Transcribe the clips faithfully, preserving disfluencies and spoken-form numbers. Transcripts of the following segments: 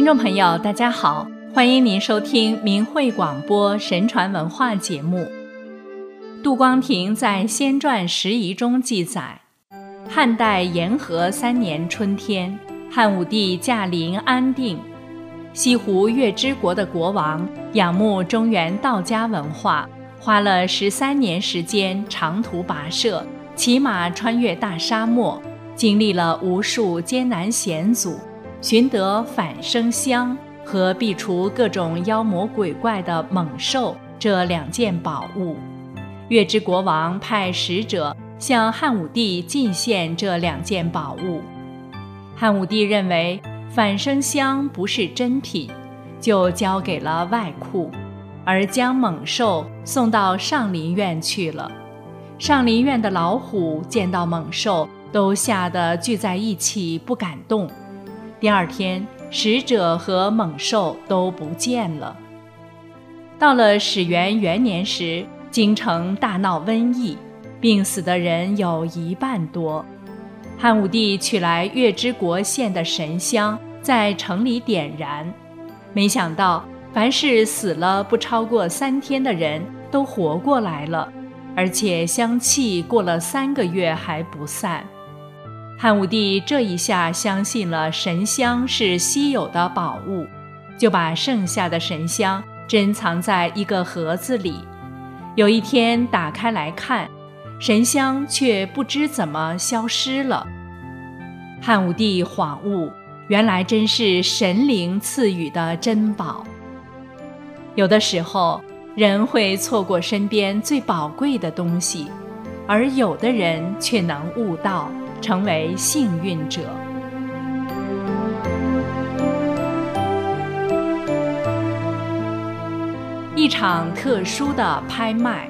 听众朋友大家好，欢迎您收听明慧广播神传文化节目。杜光庭在《仙传拾遗》中记载，汉代延和三年春天，汉武帝驾临安定，西湖月之国的国王仰慕中原道家文化，花了十三年时间长途跋涉，骑马穿越大沙漠，经历了无数艰难险阻，寻得返生香和避除各种妖魔鬼怪的猛兽这两件宝物。月之国王派使者向汉武帝进献这两件宝物。汉武帝认为返生香不是真品，就交给了外库，而将猛兽送到上林苑去了。上林苑的老虎见到猛兽都吓得聚在一起不敢动。第二天，使者和猛兽都不见了。到了始元元年时，京城大闹瘟疫，病死的人有一半多。汉武帝取来月之国献的神香，在城里点燃，没想到凡是死了不超过三天的人都活过来了，而且香气过了三个月还不散。汉武帝这一下相信了神香是稀有的宝物，就把剩下的神香珍藏在一个盒子里。有一天打开来看，神香却不知怎么消失了。汉武帝恍悟，原来真是神灵赐予的珍宝。有的时候，人会错过身边最宝贵的东西，而有的人却能悟道，成为幸运者。一场特殊的拍卖。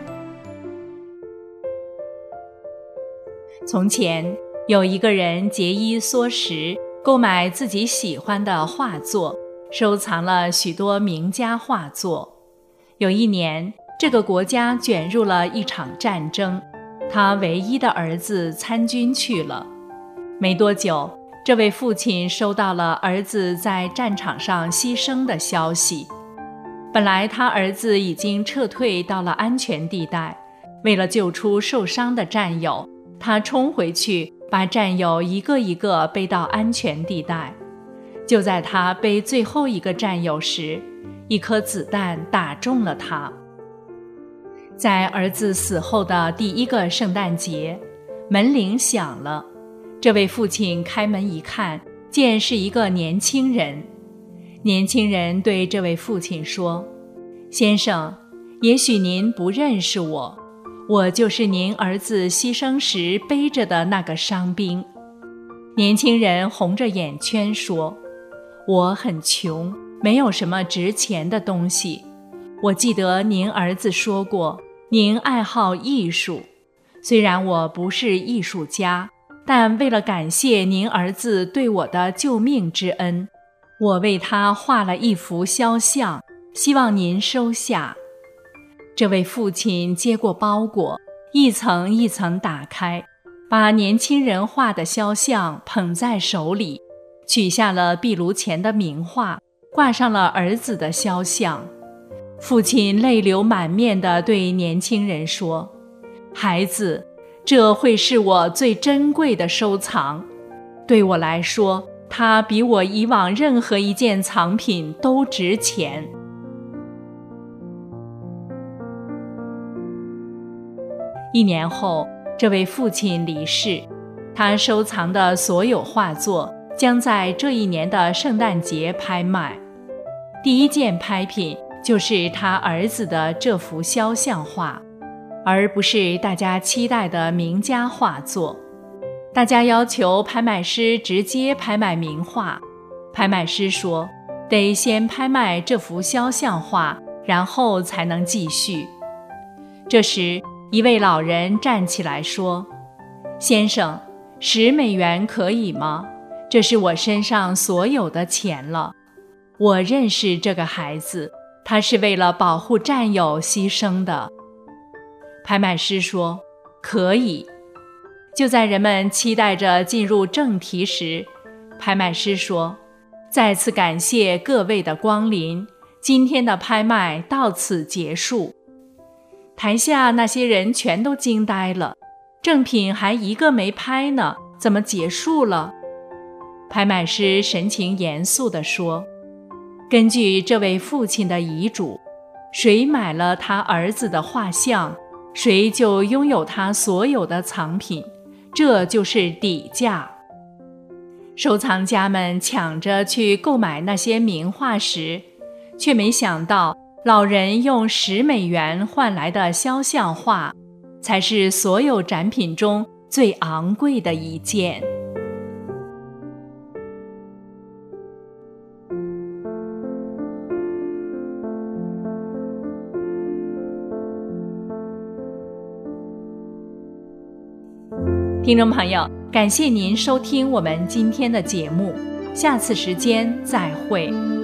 从前有一个人节衣缩食，购买自己喜欢的画作，收藏了许多名家画作。有一年，这个国家卷入了一场战争，他唯一的儿子参军去了。没多久，这位父亲收到了儿子在战场上牺牲的消息。本来他儿子已经撤退到了安全地带，为了救出受伤的战友，他冲回去把战友一个一个背到安全地带。就在他背最后一个战友时，一颗子弹打中了他。在儿子死后的第一个圣诞节，门铃响了。这位父亲开门一看，见是一个年轻人。年轻人对这位父亲说：“先生，也许您不认识我，我就是您儿子牺牲时背着的那个伤兵。”年轻人红着眼圈说：“我很穷，没有什么值钱的东西。我记得您儿子说过，您爱好艺术。虽然我不是艺术家，但为了感谢您儿子对我的救命之恩，我为他画了一幅肖像，希望您收下。”这位父亲接过包裹，一层一层打开，把年轻人画的肖像捧在手里，取下了壁炉前的名画，挂上了儿子的肖像。父亲泪流满面地对年轻人说：“孩子，这会是我最珍贵的收藏。对我来说，它比我以往任何一件藏品都值钱。”一年后，这位父亲离世，他收藏的所有画作将在这一年的圣诞节拍卖。第一件拍品就是他儿子的这幅肖像画，而不是大家期待的名家画作。大家要求拍卖师直接拍卖名画，拍卖师说得先拍卖这幅肖像画，然后才能继续。这时一位老人站起来说：“先生，十美元可以吗？这是我身上所有的钱了。我认识这个孩子，他是为了保护战友牺牲的。”拍卖师说：“可以。”就在人们期待着进入正题时，拍卖师说：“ 再次感谢各位的光临，今天的拍卖到此结束。台下那些人全都惊呆了，正品还一个没拍呢，怎么结束了？拍卖师神情严肃地说，根据这位父亲的遗嘱，谁买了他儿子的画像，谁就拥有他所有的藏品，这就是底价。收藏家们抢着去购买那些名画时，却没想到老人用十美元换来的肖像画，才是所有展品中最昂贵的一件。听众朋友，感谢您收听我们今天的节目，下次时间再会。